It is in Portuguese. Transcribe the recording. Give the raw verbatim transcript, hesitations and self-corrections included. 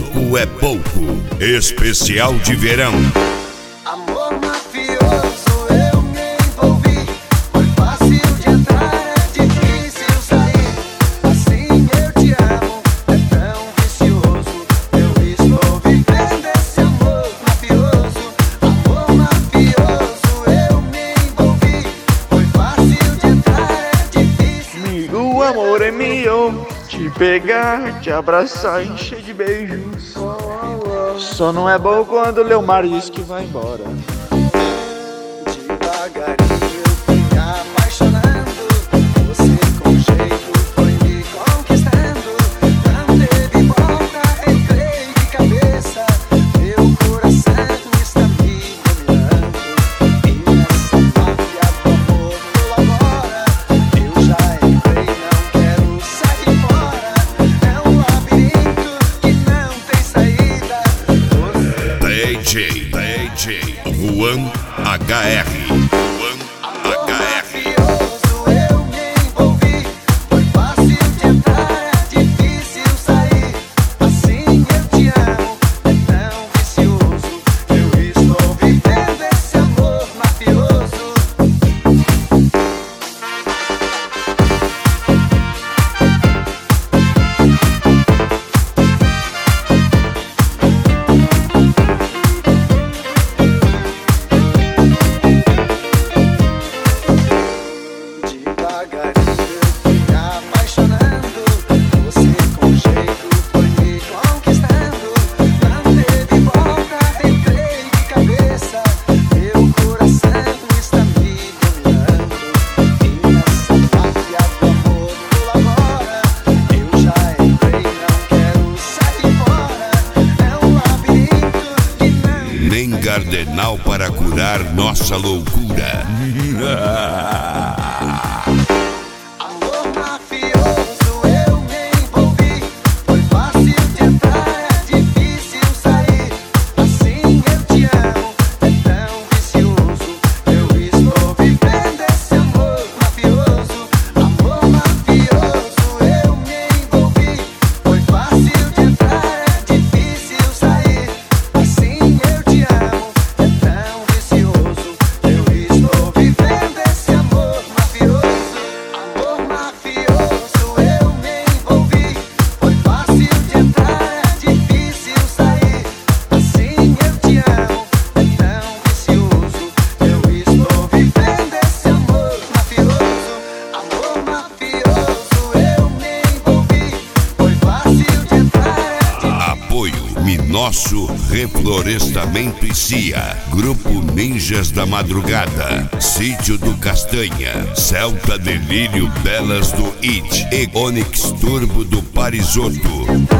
Pouco é pouco. Especial de verão. Amor mafioso, eu me envolvi. Foi fácil de entrar, é difícil sair. Assim eu te amo, é tão vicioso. Eu estou vivendo esse amor mafioso. Amor mafioso, eu me envolvi. Foi fácil de entrar, é difícil. O amor é meu, te pegar, te abraçar, encher de beijos. Só não é bom quando o Leomar diz que vai embora. Devagarinho eu fui apaixonando. Você com jeito foi me conquistando. Não teve volta, entrei de cabeça. Meu coração está me dominando. E nessa máfia do amor agora eu já entrei, não quero sair fora. É um labirinto que não tem saída. D J, D J, Juan H R. Juan H R. Mafioso, eu me envolvi. Foi fácil de entrar, é difícil sair. Assim eu te amo, é tão vicioso. Eu estou vivendo esse amor mafioso. Devagarinho eu fui apaixonando. Você com jeito foi me conquistando. Não teve volta, entrei de cabeça. Meu coração está me dominando. E nessa máfia do amor agora eu já entrei, não quero sair fora. É um labirinto que não. Nem cardenal para curar nossa loucura. Amor mafioso, eu me envolvi. Foi fácil de entrar, é difícil sair. Assim eu te amo, é tão vicioso. Eu estou vivendo esse amor mafioso. Amor mafioso, eu me envolvi. Foi fácil de entrar, é difícil sair. Assim eu te amo, é tão vicioso. Eu estou vivendo esse amor mafioso. Amor mafioso, eu me envolvi. Foi fácil de entrar, é difícil sair. Assim eu te amo, é tão vicioso. Eu estou vivendo esse amor mafioso. Amor mafioso, eu me envolvi. Foi fácil de entrar, é difícil. Apoio Minosso Reflorestamento e C I A. Grupo Ninjas da Madrugada. Sítio do Castanha. Celta Delírio Belas do It. E Onix Turbo do Parisoto.